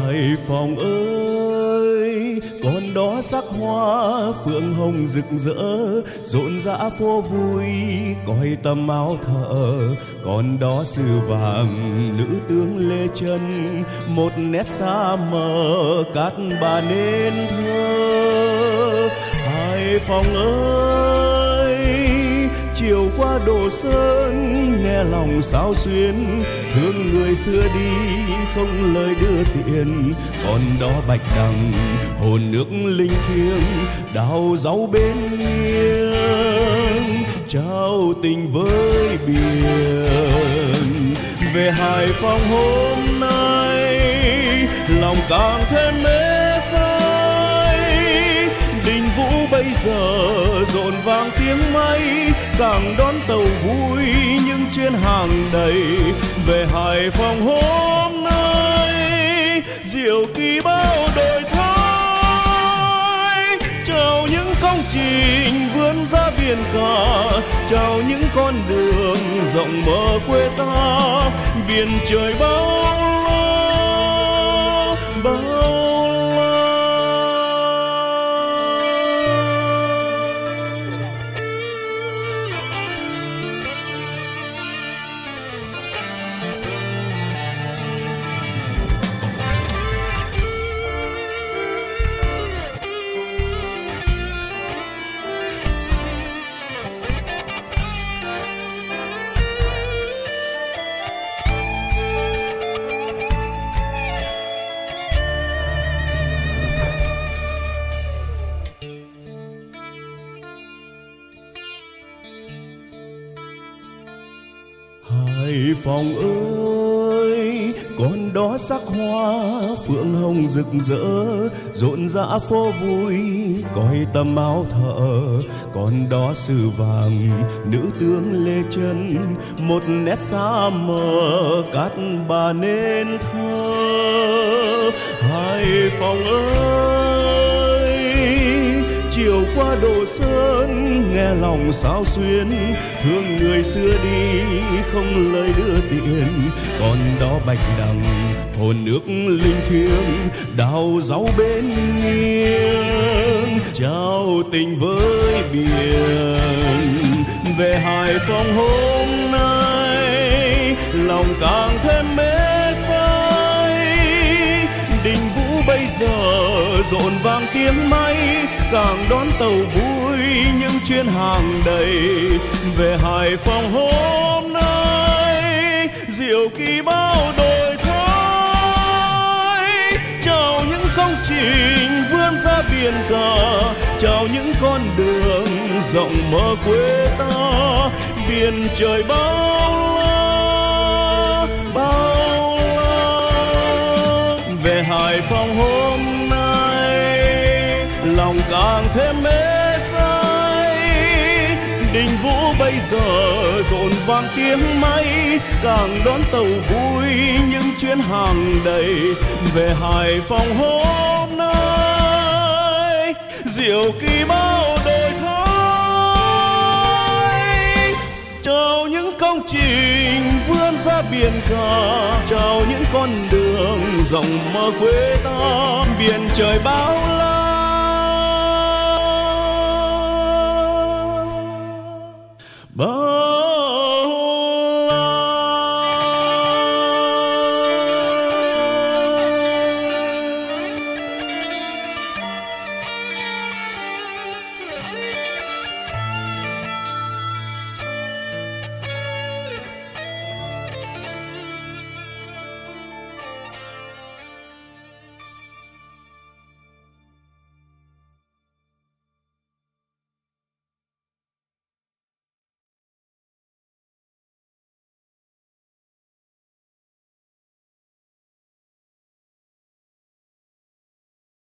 Hải Phòng ơi, con đó sắc hoa phượng hồng rực rỡ, rộn rã phố vui coi tầm áo thợ. Con đó sư vàng nữ tướng Lê Chân, một nét xa mờ cát bà nên thơ. Hải Phòng ơi, chiều qua Đồ Sơn nghe lòng sao xuyến, thương người xưa đi không lời đưa tiền. Còn đó bạch đằng hồn nước linh thiêng, đào dấu bên nghiêng trao tình với biển. Về Hải Phòng hôm nay lòng càng thêm mê say, đình vũ bây giờ rộn vang tiếng máy, càng đón tàu vui những chuyến hàng đầy. Về Hải Phòng hôm nay diệu kỳ bao đổi thay, chào những công trình vươn ra biển cả, chào những con đường rộng mở quê ta. Biển trời bao la, bao Hải Phòng ơi, con đó sắc hoa phượng hồng rực rỡ, rộn rã phố vui coi tầm áo thợ. Con đó sư vàng nữ tướng Lê Chân, một nét xa mờ cát bà nên thơ. Hải Phòng ơi, chiều qua Đồ Sơn nghe lòng sao xuyến, thương người xưa đi không lời đưa tiền. Còn đó bạch đằng hồn nước linh thiêng, đào dấu bên nghiêng trao tình với biển. Về Hải Phòng hôm nay lòng càng thêm mê say, đình vũ bây giờ rộn vang tiếng máy, càng đón tàu vui những chuyến hàng đầy. Về Hải Phòng hôm nay diệu kỳ bao đổi thay, chào những công trình vươn ra biển cả, chào những con đường rộng mở quê ta. Biển trời bao la, bao la. Về Hải Phòng hôm lòng càng thêm mê say, đình vũ bây giờ rộn vang tiếng máy, càng đón tàu vui những chuyến hàng đầy. Về Hải Phòng hôm nay diệu kỳ bao đổi thay, chào những công trình vươn ra biển cả, chào những con đường rộng mở quê ta. Biển trời bao la,